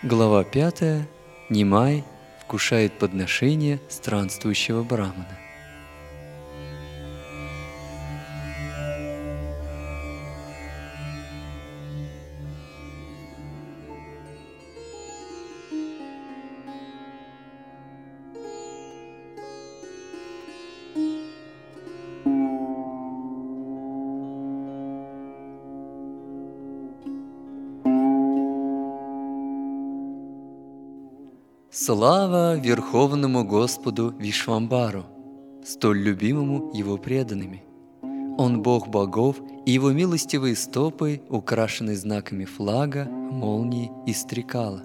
Глава 5. Нимай вкушает подношение странствующего брамана. Слава Верховному Господу Вишвамбару, столь любимому Его преданными! Он Бог богов, и Его милостивые стопы украшены знаками флага, молнии и стрекала.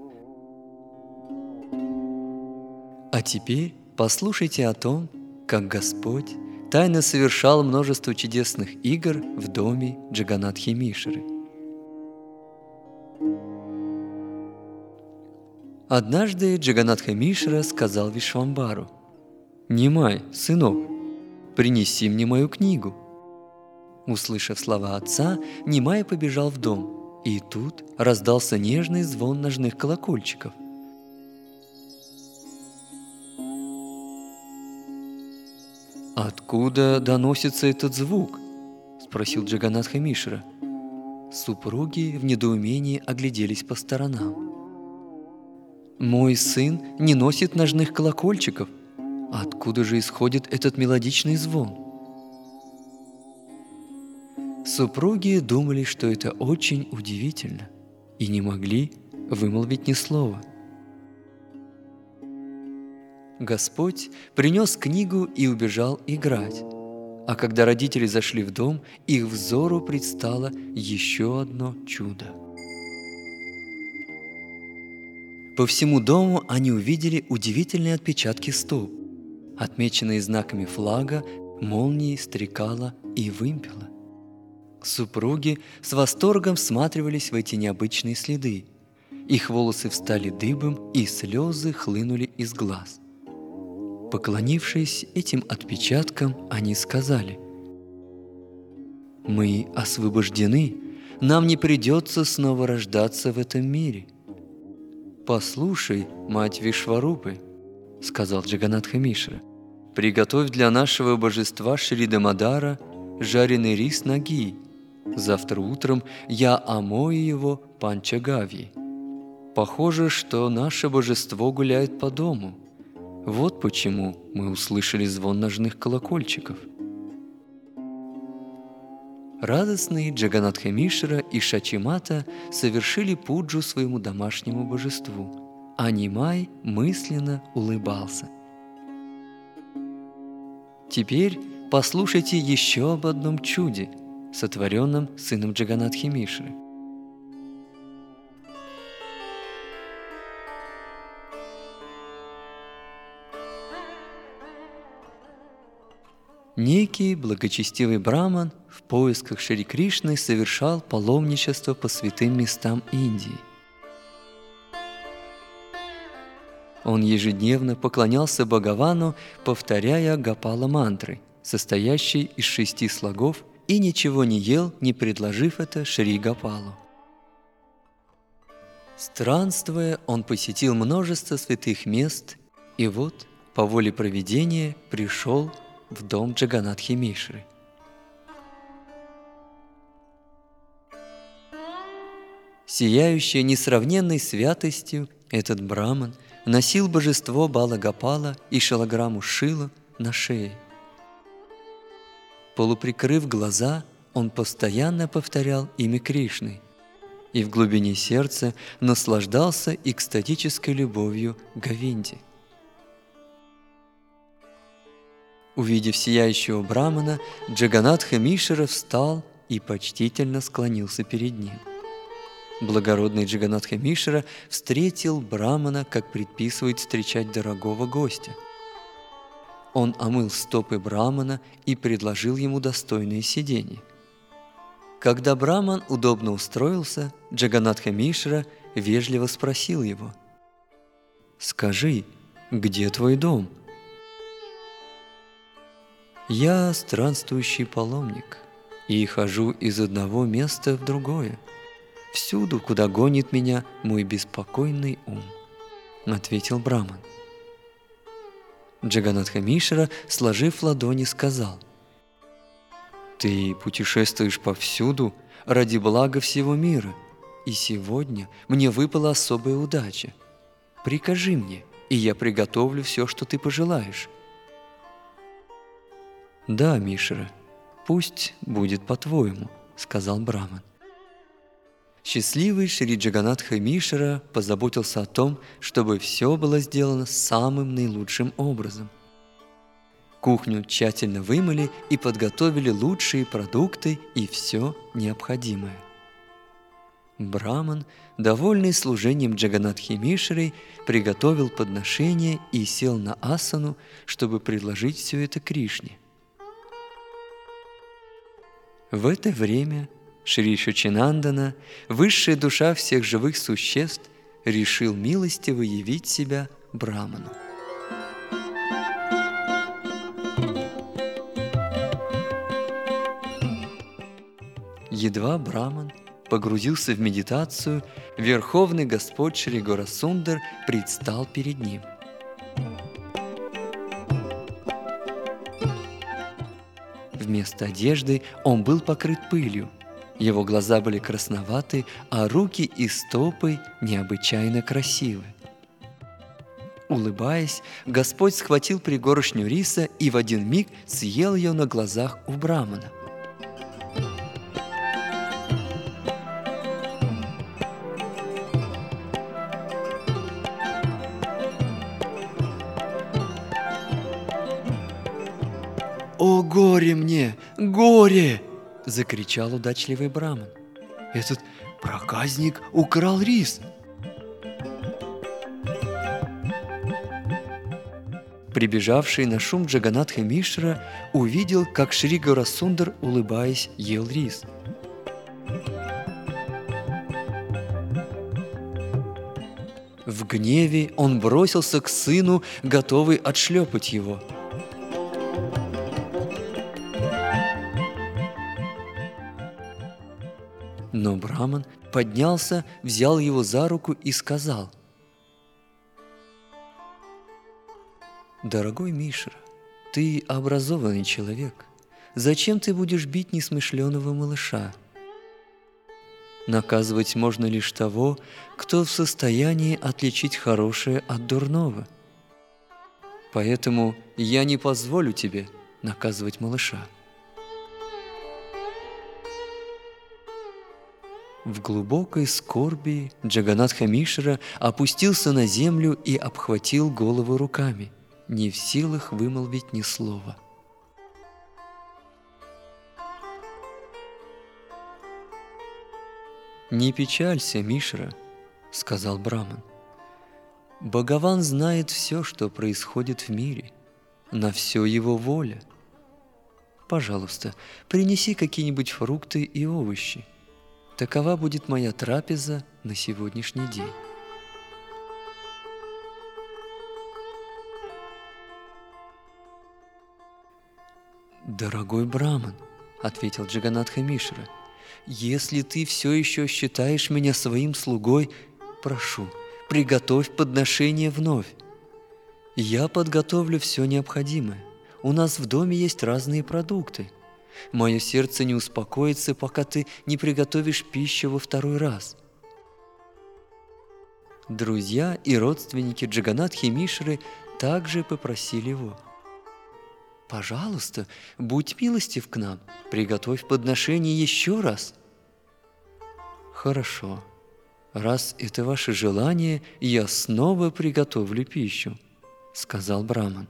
А теперь послушайте о том, как Господь тайно совершал множество чудесных игр в доме Джаганатхи Мишры. Однажды Джаганатха Мишра сказал Вишвамбару: «Нимай, сынок, принеси мне мою книгу». Услышав слова отца, Нимай побежал в дом, и тут раздался нежный звон ножных колокольчиков. «Откуда доносится этот звук?» – спросил Джаганатха Мишра. Супруги в недоумении огляделись по сторонам. «Мой сын не носит ножных колокольчиков. Откуда же исходит этот мелодичный звон?» Супруги думали, что это очень удивительно, и не могли вымолвить ни слова. Господь принес книгу и убежал играть, а когда родители зашли в дом, их взору предстало еще одно чудо. По всему дому они увидели удивительные отпечатки стоп, отмеченные знаками флага, молнии, стрекала и вымпела. Супруги с восторгом всматривались в эти необычные следы. Их волосы встали дыбом, и слезы хлынули из глаз. Поклонившись этим отпечаткам, они сказали: «Мы освобождены, нам не придется снова рождаться в этом мире». «Послушай, мать Вишварупы, — сказал Джаганатха Мишра, — приготовь для нашего божества Шри Дамодара жареный рис наги. Завтра утром я омою его панчагавьей. Похоже, что наше божество гуляет по дому. Вот почему мы услышали звон ножных колокольчиков». Радостные Джаганатха Мишра и Шачимата совершили пуджу своему домашнему божеству, а Нимай мысленно улыбался. Теперь послушайте еще об одном чуде, сотворенном сыном Джаганатхи Мишры. Некий благочестивый браман в поисках Шри Кришны совершал паломничество по святым местам Индии. Он ежедневно поклонялся Бхагавану, повторяя гапала-мантры, состоящие из 6 слогов, и ничего не ел, не предложив это Шри Гапалу. Странствуя, он посетил множество святых мест, и вот, по воле провидения, пришел в дом Джаганатхи Мишры. Сияющий несравненной святостью, этот браман носил божество Бала-Гапала и шалограмму Шила на шее. Полуприкрыв глаза, он постоянно повторял имя Кришны и в глубине сердца наслаждался экстатической любовью к Говинде. Увидев сияющего брамана, Джаганатха Мишра встал и почтительно склонился перед ним. Благородный Джаганатха Мишра встретил брамана, как предписывает встречать дорогого гостя. Он омыл стопы брамана и предложил ему достойное сиденье. Когда браман удобно устроился, Джаганатха Мишра вежливо спросил его: «Скажи, где твой дом?» «Я странствующий паломник и хожу из одного места в другое. всюду, куда гонит меня мой беспокойный ум», — ответил Браман. Джаганатха Мишра, сложив ладони, сказал: «Ты путешествуешь повсюду ради блага всего мира, и сегодня мне выпала особая удача. Прикажи мне, и я приготовлю все, что ты пожелаешь». «Да, Мишра, пусть будет по-твоему», — сказал Браман. Счастливый Шри Джаганатха Мишра позаботился о том, чтобы все было сделано самым наилучшим образом. Кухню тщательно вымыли и подготовили лучшие продукты и все необходимое. Браман, довольный служением Джаганатхи Мишрой, приготовил подношение и сел на асану, чтобы предложить все это Кришне. В это время Шри Шачинандана, высшая душа всех живых существ, решил милостиво явить себя Браману. Едва Браман погрузился в медитацию, Верховный Господь Шри Горасундар предстал перед ним. Вместо одежды он был покрыт пылью. Его глаза были красноваты, а руки и стопы необычайно красивы. Улыбаясь, Господь схватил пригоршню риса и в один миг съел ее на глазах у Брамана. «О, горе мне! Горе!» – закричал удачливый Браман. «Этот проказник украл рис!» Прибежавший на шум Джаганатха Мишра увидел, как Шри Горасундар, улыбаясь, ел рис. В гневе он бросился к сыну, готовый отшлепать его. Но Браман поднялся, взял его за руку и сказал: «Дорогой Мишра, ты образованный человек. Зачем ты будешь бить несмышленого малыша? Наказывать можно лишь того, кто в состоянии отличить хорошее от дурного. Поэтому я не позволю тебе наказывать малыша». В глубокой скорби Джаганатха Мишра опустился на землю и обхватил голову руками, не в силах вымолвить ни слова. «Не печалься, Мишра», — сказал Браман. «Бхагаван знает все, что происходит в мире, на все его воля. Пожалуйста, принеси какие-нибудь фрукты и овощи. Такова будет моя трапеза на сегодняшний день». «Дорогой Браман», — ответил Джаганатха Мишра, — «если ты все еще считаешь меня своим слугой, прошу, приготовь подношение вновь. Я подготовлю все необходимое. У нас в доме есть разные продукты. Мое сердце не успокоится, пока ты не приготовишь пищу во второй раз». Друзья и родственники Джаганатхи Мишры также попросили его: «Пожалуйста, будь милостив к нам, приготовь подношение еще раз». «Хорошо, раз это ваше желание, я снова приготовлю пищу», — сказал Браман.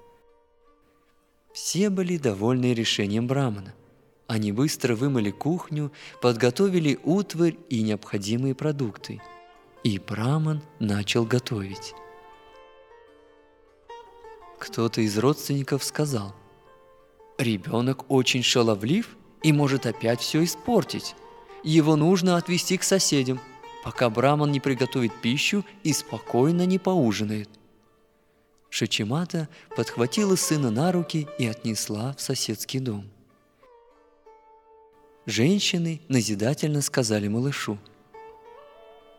Все были довольны решением Брамана. Они быстро вымыли кухню, подготовили утварь и необходимые продукты. И Браман начал готовить. Кто-то из родственников сказал: «Ребенок очень шаловлив и может опять все испортить. Его нужно отвезти к соседям, пока Браман не приготовит пищу и спокойно не поужинает». Шачимата подхватила сына на руки и отнесла в соседский дом. Женщины назидательно сказали малышу: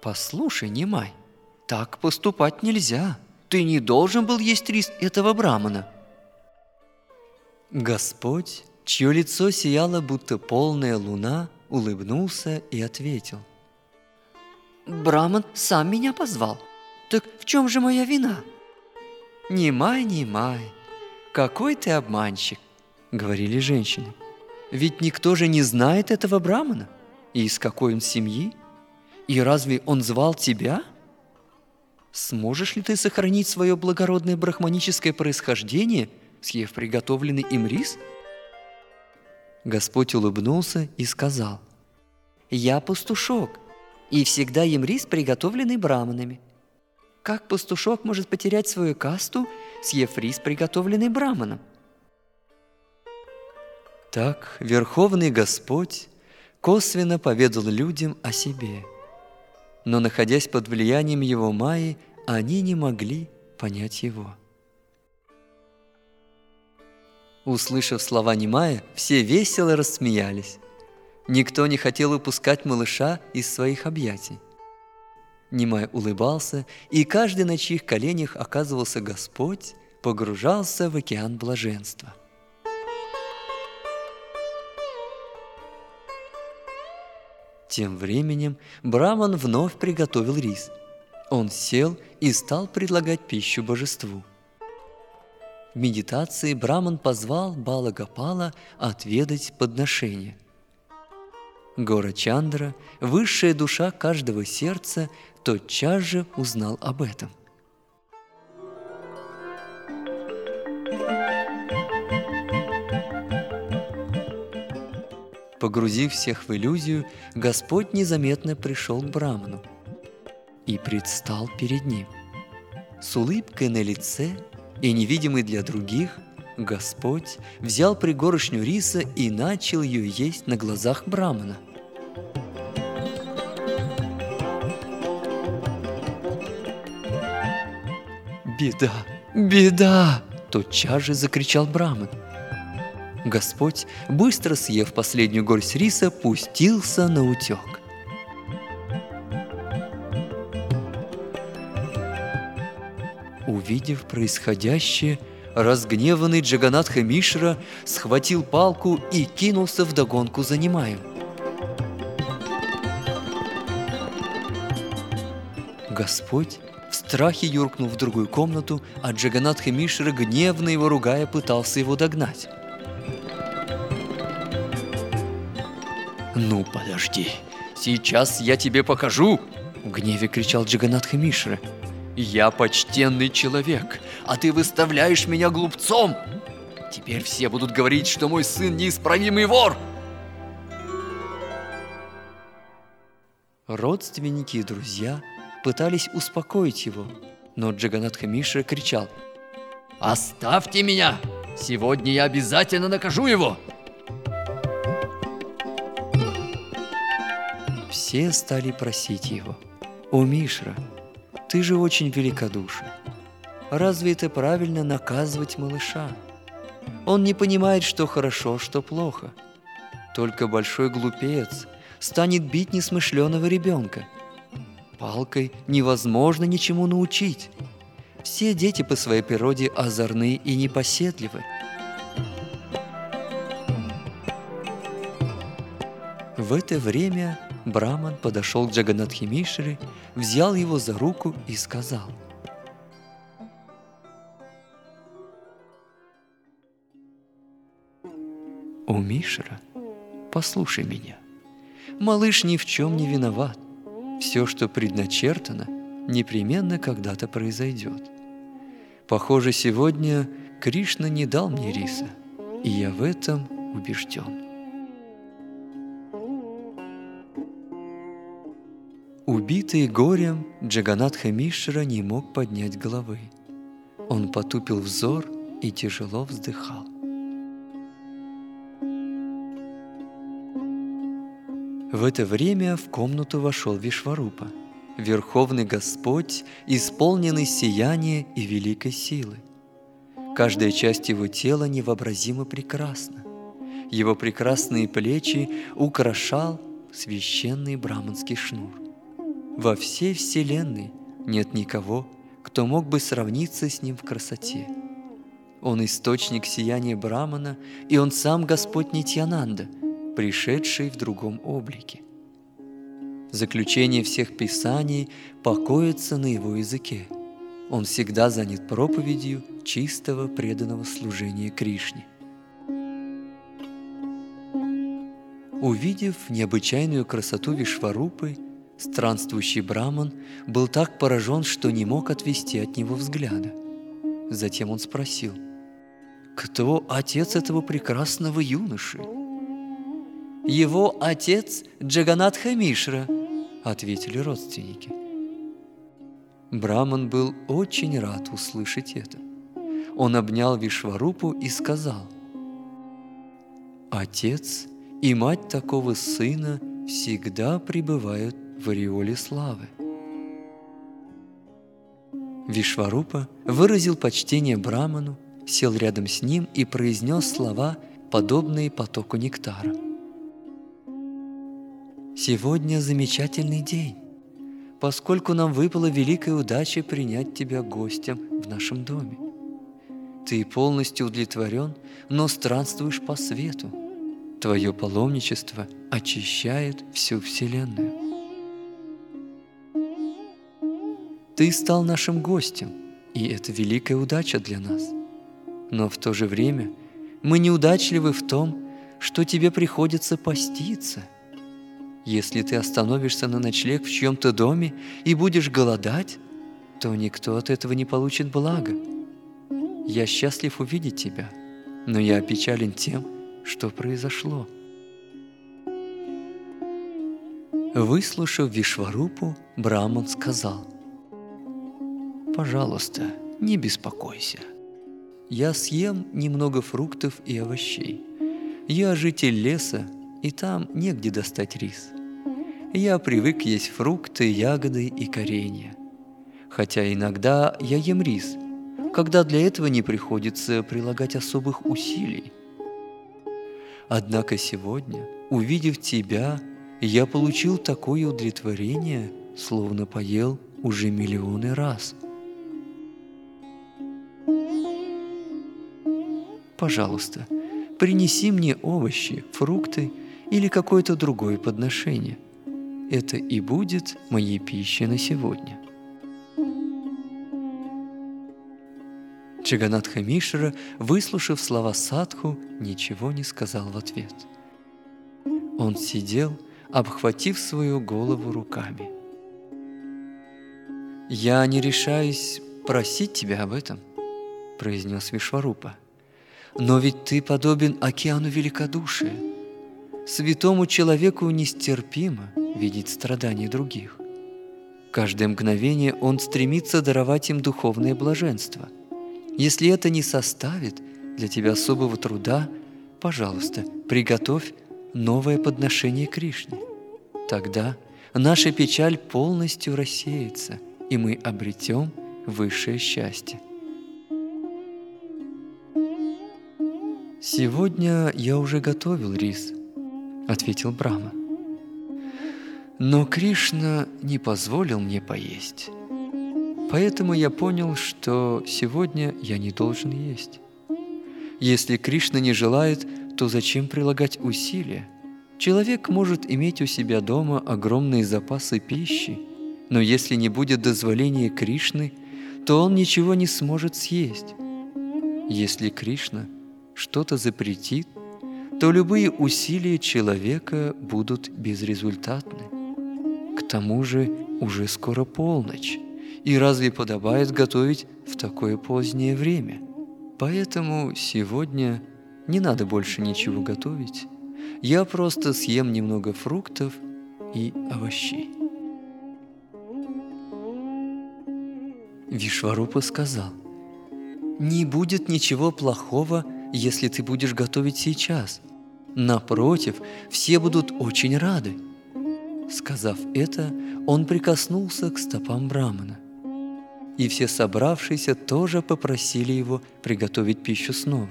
«Послушай, Нимай, так поступать нельзя. Ты не должен был есть рис этого брамана». Господь, чье лицо сияло, будто полная луна, улыбнулся и ответил: «Браман сам меня позвал. Так в чем же моя вина?» «Нимай, Нимай, какой ты обманщик», — говорили женщины. «Ведь никто же не знает этого брамана, и из какой он семьи, и разве он звал тебя? Сможешь ли ты сохранить свое благородное брахманическое происхождение, съев приготовленный им рис?» Господь улыбнулся и сказал: «Я пастушок, и всегда ем рис, приготовленный браманами. Как пастушок может потерять свою касту, съев рис, приготовленный браманом?» Так Верховный Господь косвенно поведал людям о себе, но, находясь под влиянием его майи, они не могли понять его. Услышав слова Нимая, все весело рассмеялись. Никто не хотел упускать малыша из своих объятий. Нимай улыбался, и каждый, на чьих коленях оказывался Господь, погружался в океан блаженства. Тем временем Браман вновь приготовил рис. Он сел и стал предлагать пищу божеству. В медитации Браман позвал Бала-Гопала отведать подношение. Гора Чандра, высшая душа каждого сердца, тотчас же узнал об этом. Погрузив всех в иллюзию, Господь незаметно пришел к Браману и предстал перед ним. С улыбкой на лице и невидимый для других, Господь взял пригоршню риса и начал ее есть на глазах Брамана. «Беда! Беда!» – тотчас же закричал Браман. Господь, быстро съев последнюю горсть риса, пустился на утек. Увидев происходящее, разгневанный Джаганатха Мишра схватил палку и кинулся вдогонку за Нимаем. Господь в страхе юркнул в другую комнату, а Джаганатха Мишра, гневно его ругая, пытался его догнать. «Ну, подожди, сейчас я тебе покажу!» – в гневе кричал Джаганатха Мишра. «Я почтенный человек, а ты выставляешь меня глупцом! Теперь все будут говорить, что мой сын неисправимый вор!» Родственники и друзья пытались успокоить его, но Джаганатха Мишра кричал: «Оставьте меня! Сегодня я обязательно накажу его!» Все стали просить его: «О, Мишра, ты же очень великодушен. Разве это правильно наказывать малыша? Он не понимает, что хорошо, что плохо. Только большой глупец станет бить несмышленого ребенка. Палкой невозможно ничему научить. Все дети по своей природе озорны и непоседливы». В это время Браман подошел к Джаганатхе Мишре, взял его за руку и сказал: «О, Мишра, послушай меня. Малыш ни в чем не виноват. Все, что предначертано, непременно когда-то произойдет. Похоже, сегодня Кришна не дал мне риса, и я в этом убежден». Убитый горем, Джаганатха Мишра не мог поднять головы. Он потупил взор и тяжело вздыхал. В это время в комнату вошел Вишварупа, Верховный Господь, исполненный сияния и великой силы. Каждая часть его тела невообразимо прекрасна. Его прекрасные плечи украшал священный браманский шнур. Во всей вселенной нет никого, кто мог бы сравниться с ним в красоте. Он источник сияния Брамана, и он сам Господь Нитьянанда, пришедший в другом облике. Заключение всех писаний покоится на его языке. Он всегда занят проповедью чистого преданного служения Кришне. Увидев необычайную красоту Вишварупы, странствующий Браман был так поражен, что не мог отвести от него взгляда. Затем он спросил: «Кто отец этого прекрасного юноши?» «Его отец Джаганатха Мишра», — ответили родственники. Браман был очень рад услышать это. Он обнял Вишварупу и сказал: «Отец и мать такого сына всегда пребывают в ореоле славы». Вишварупа выразил почтение Браману, сел рядом с ним и произнес слова, подобные потоку нектара. «Сегодня замечательный день, поскольку нам выпала великая удача принять тебя гостем в нашем доме. Ты полностью удовлетворен, но странствуешь по свету. Твое паломничество очищает всю Вселенную. Ты стал нашим гостем, и это великая удача для нас. Но в то же время мы неудачливы в том, что тебе приходится поститься. Если ты остановишься на ночлег в чьем-то доме и будешь голодать, то никто от этого не получит блага. Я счастлив увидеть тебя, но я опечален тем, что произошло». Выслушав Вишварупу, Браман сказал: «Пожалуйста, не беспокойся. Я съем немного фруктов и овощей. Я житель леса, и там негде достать рис. Я привык есть фрукты, ягоды и коренья. Хотя иногда я ем рис, когда для этого не приходится прилагать особых усилий. Однако сегодня, увидев тебя, я получил такое удовлетворение, словно поел уже миллионы раз. Пожалуйста, принеси мне овощи, фрукты или какое-то другое подношение. Это и будет моей пищей на сегодня». Джаганатха Мишра, выслушав слова садху, ничего не сказал в ответ. Он сидел, обхватив свою голову руками. «Я не решаюсь просить тебя об этом», — произнес Вишварупа. «Но ведь ты подобен океану великодушия. Святому человеку нестерпимо видеть страдания других. Каждое мгновение он стремится даровать им духовное блаженство. Если это не составит для тебя особого труда, пожалуйста, приготовь новое подношение Кришне. Тогда наша печаль полностью рассеется, и мы обретем высшее счастье». «Сегодня я уже готовил рис», — ответил Брахма. «Но Кришна не позволил мне поесть. Поэтому я понял, что сегодня я не должен есть. Если Кришна не желает, то зачем прилагать усилия? Человек может иметь у себя дома огромные запасы пищи, но если не будет дозволения Кришны, то он ничего не сможет съесть. Если Кришна что-то запретит, то любые усилия человека будут безрезультатны. К тому же уже скоро полночь, и разве подобает готовить в такое позднее время? Поэтому сегодня не надо больше ничего готовить. Я просто съем немного фруктов и овощей». Вишварупа сказал: «Не будет ничего плохого, если ты будешь готовить сейчас. Напротив, все будут очень рады». Сказав это, он прикоснулся к стопам Брамана. И все собравшиеся тоже попросили его приготовить пищу снова.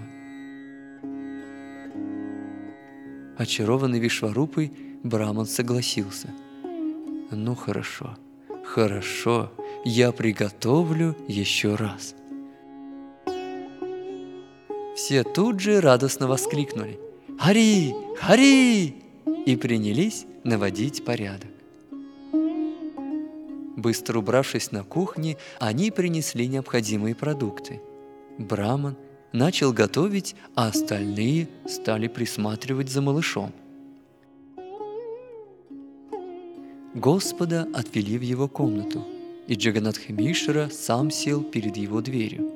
Очарованный Вишварупой, Браман согласился. «Ну хорошо, Хорошо, я приготовлю еще раз. Все тут же радостно воскликнули: «Хари! Хари!» и принялись наводить порядок. Быстро убравшись на кухне, они принесли необходимые продукты. Браман начал готовить, а остальные стали присматривать за малышом. Господа отвели в его комнату, и Джаганатха Мишра сам сел перед его дверью.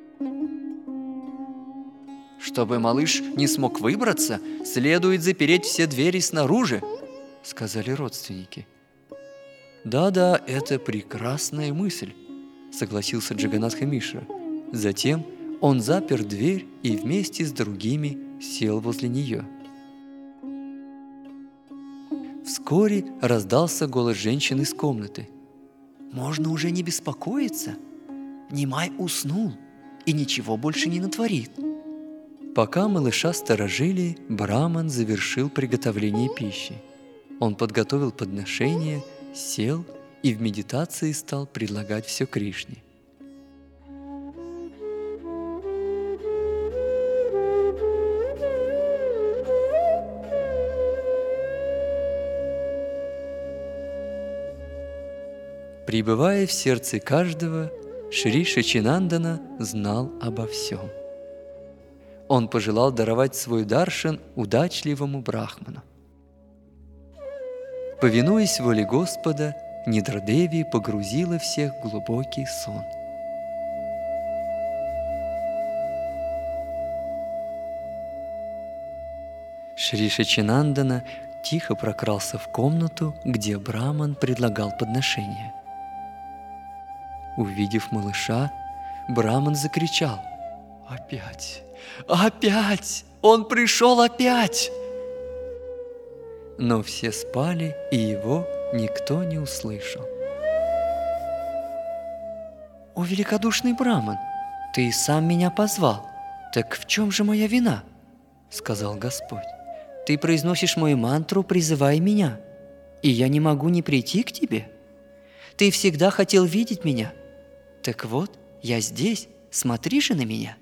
«Чтобы малыш не смог выбраться, следует запереть все двери снаружи», — сказали родственники. «Да-да, это прекрасная мысль», — согласился Джаганатха Мишра. Затем он запер дверь и вместе с другими сел возле нее. Вскоре раздался голос женщины из комнаты. «Можно уже не беспокоиться. Нимай уснул и ничего больше не натворит». Пока малыша сторожили, Браман завершил приготовление пищи. Он подготовил подношение, сел и в медитации стал предлагать все Кришне. Пребывая в сердце каждого, Шри Шачинандана знал обо всем. Он пожелал даровать свой даршан удачливому брахману. Повинуясь воле Господа, Нидрадеви погрузила всех в глубокий сон. Шри Шачинандана тихо прокрался в комнату, где Браман предлагал подношение. Увидев малыша, Браман закричал: «Опять! Опять! Он пришел опять!» Но все спали, и его никто не услышал. «О, великодушный Браман, ты сам меня позвал. Так в чем же моя вина?» — сказал Господь. «Ты произносишь мою мантру, призывая меня, и я не могу не прийти к тебе. Ты всегда хотел видеть меня. Так вот, я здесь, смотри же на меня».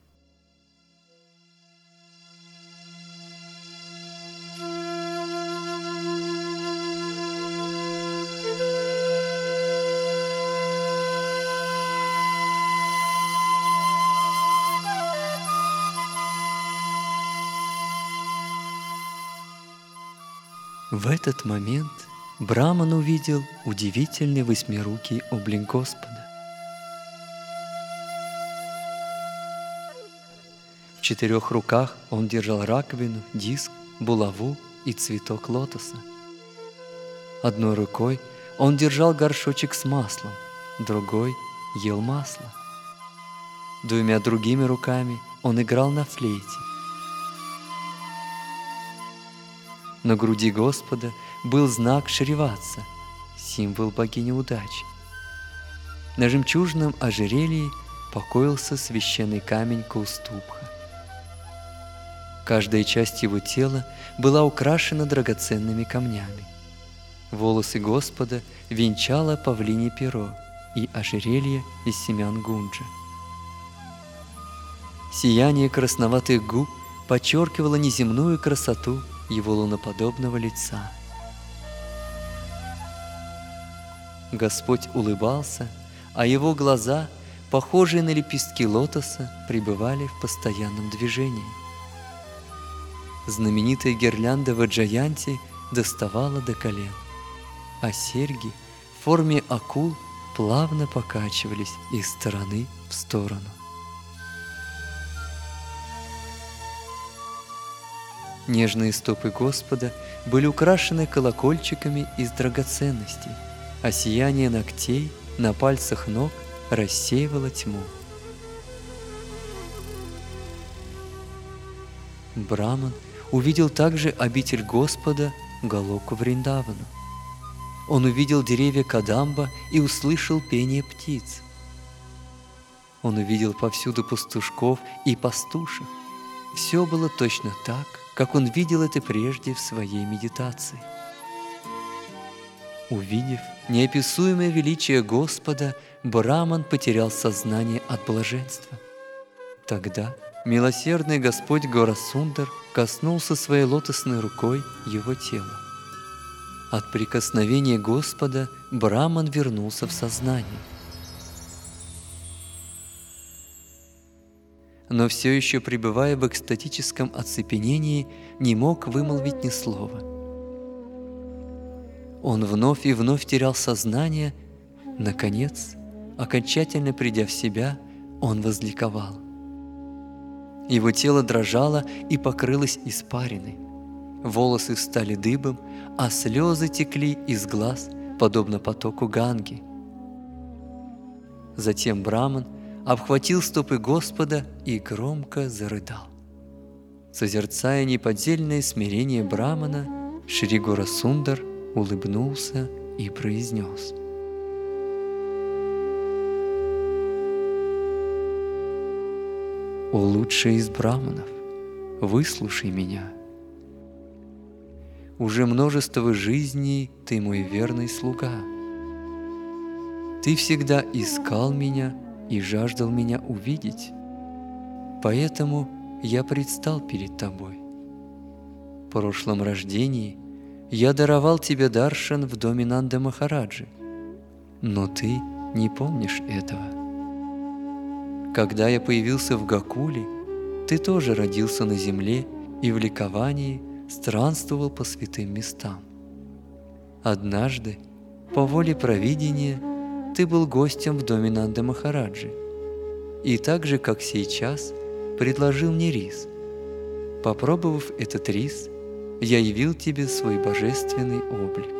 В этот момент Браман увидел удивительный восьмирукий облик Господа. В 4 руках он держал раковину, диск, булаву и цветок лотоса. Одной рукой он держал горшочек с маслом, другой ел масло. 2 другими руками он играл на флейте. На груди Господа был знак Шриватса, символ богини удачи. На жемчужном ожерелье покоился священный камень Каустубха. Каждая часть его тела была украшена драгоценными камнями. Волосы Господа венчало павлинье перо и ожерелье из семян гунджа. Сияние красноватых губ подчеркивало неземную красоту его луноподобного лица. Господь улыбался, а его глаза, похожие на лепестки лотоса, пребывали в постоянном движении. Знаменитая гирлянда Ваджаянти доставала до колен, а серьги в форме акул плавно покачивались из стороны в сторону. Нежные стопы Господа были украшены колокольчиками из драгоценностей, а сияние ногтей на пальцах ног рассеивало тьму. Браман увидел также обитель Господа Галоку Вриндавану. Он увидел деревья Кадамба и услышал пение птиц. Он увидел повсюду пастушков и пастушек. Все было точно так, как он видел это прежде в своей медитации. Увидев неописуемое величие Господа, Браман потерял сознание от блаженства. Тогда милосердный Господь Горасундар коснулся своей лотосной рукой его тела. От прикосновения Господа Браман вернулся в сознание. Но все еще, пребывая в экстатическом оцепенении, не мог вымолвить ни слова. Он вновь и вновь терял сознание. Наконец, окончательно придя в себя, он возликовал. Его тело дрожало и покрылось испариной. Волосы стали дыбом, а слезы текли из глаз, подобно потоку Ганги. Затем Браман обхватил стопы Господа и громко зарыдал. Созерцая неподдельное смирение Брамана, Шри Горасундар улыбнулся и произнес: «О лучший из браманов, выслушай меня. Уже множество жизней ты мой верный слуга. Ты всегда искал меня и жаждал меня увидеть, поэтому я предстал перед тобой. В прошлом рождении я даровал тебе даршан в доме Нанды Махараджи, но ты не помнишь этого. Когда я появился в Гакуле, ты тоже родился на земле и в ликовании странствовал по святым местам. Однажды, по воле провидения, ты был гостем в доме Нанды Махараджи, и так же, как сейчас, предложил мне рис. Попробовав этот рис, я явил тебе свой божественный облик.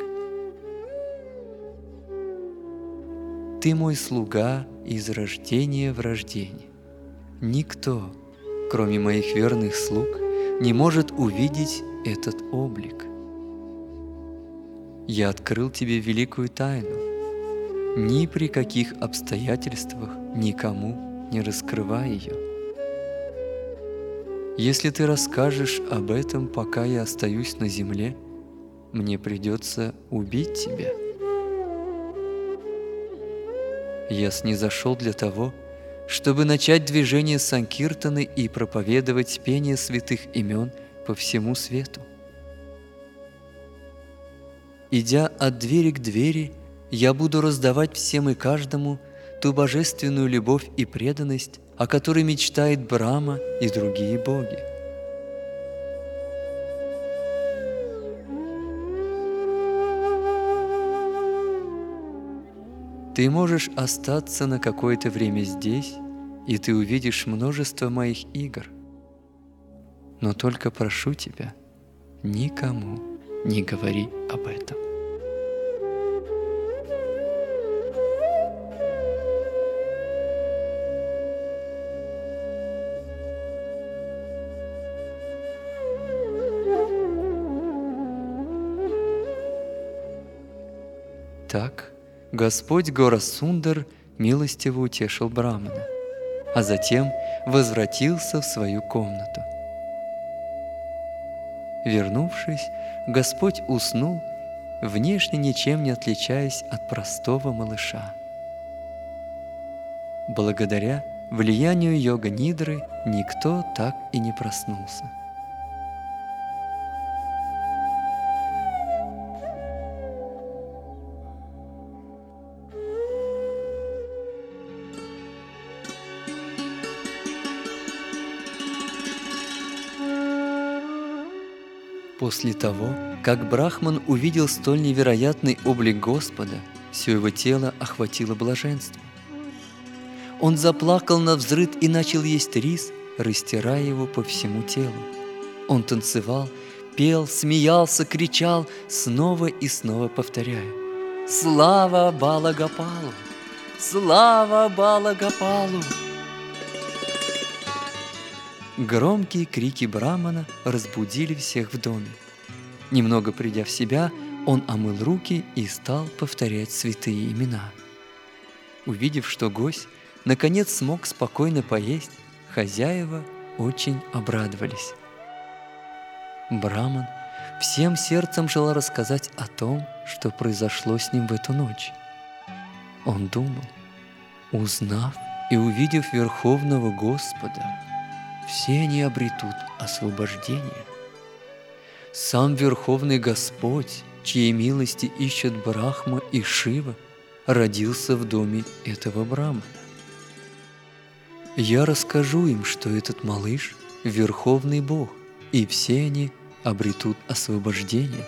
Ты мой слуга из рождения в рождение. Никто, кроме моих верных слуг, не может увидеть этот облик. Я открыл тебе великую тайну. Ни при каких обстоятельствах никому не раскрывай ее. Если ты расскажешь об этом, пока я остаюсь на земле, мне придется убить тебя. Я снизошел для того, чтобы начать движение Санкиртаны и проповедовать пение святых имен по всему свету. Идя от двери к двери, я буду раздавать всем и каждому ту божественную любовь и преданность, о которой мечтает Брахма и другие боги. Ты можешь остаться на какое-то время здесь, и ты увидишь множество моих игр. Но только прошу тебя, никому не говори об этом. Так Господь Горасундар милостиво утешил Брамана, а затем возвратился в свою комнату. Вернувшись, Господь уснул, внешне ничем не отличаясь от простого малыша. Благодаря влиянию йога-нидры никто так и не проснулся. После того, как Брахман увидел столь невероятный облик Господа, все его тело охватило блаженство. Он заплакал навзрыд и начал есть рис, растирая его по всему телу. Он танцевал, пел, смеялся, кричал, снова и снова повторяя: «Слава Балагапалу! Слава Балагапалу!» Громкие крики Брамана разбудили всех в доме. Немного придя в себя, он омыл руки и стал повторять святые имена. Увидев, что гость наконец смог спокойно поесть, хозяева очень обрадовались. Браман всем сердцем желал рассказать о том, что произошло с ним в эту ночь. Он думал, узнав и увидев Верховного Господа, все они обретут освобождение. Сам Верховный Господь, чьей милости ищут Брахма и Шива, родился в доме этого брамана. Я расскажу им, что этот малыш – Верховный Бог, и все они обретут освобождение.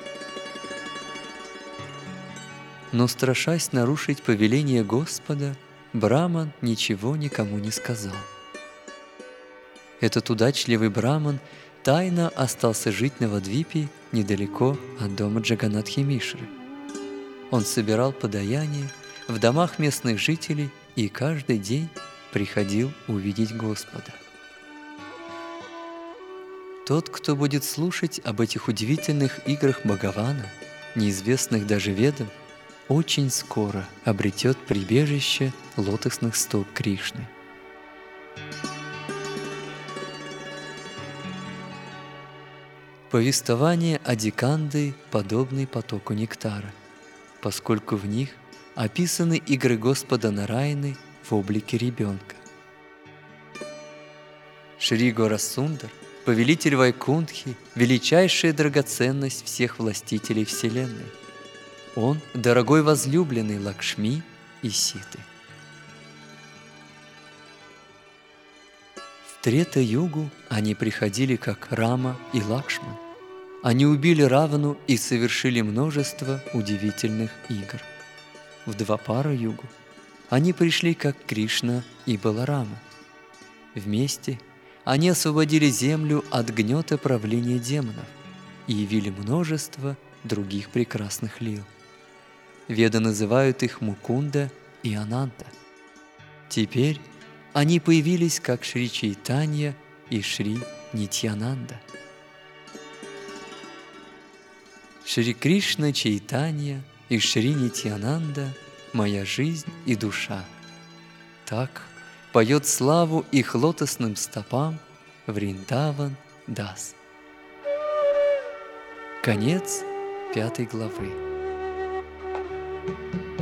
Но, страшась нарушить повеление Господа, Браман ничего никому не сказал. Этот удачливый Браман тайно остался жить на Вадвипе недалеко от дома Джаганатхи Мишры. Он собирал подаяние в домах местных жителей и каждый день приходил увидеть Господа. Тот, кто будет слушать об этих удивительных играх Бхагавана, неизвестных даже ведам, очень скоро обретет прибежище лотосных стоп Кришны. Повествование Адиканды подобны потоку нектара, поскольку в них описаны игры Господа Нараяны в облике ребенка. Шри Горасундар, повелитель Вайкунтхи, величайшая драгоценность всех властителей Вселенной. Он – дорогой возлюбленный Лакшми и Ситы. В Трета-югу они приходили как Рама и Лакшман. Они убили Равану и совершили множество удивительных игр. В Двапара-югу они пришли как Кришна и Баларама. Вместе они освободили землю от гнета правления демонов и явили множество других прекрасных лил. Веды называют их Мукунда и Ананта. Теперь они появились как Шри Чайтанья и Шри Нитьянанда. Шри Кришна Чайтанья и Шри Нитьянанда – моя жизнь и душа. Так поет славу их лотосным стопам Вриндаван Дас. Конец 5 главы.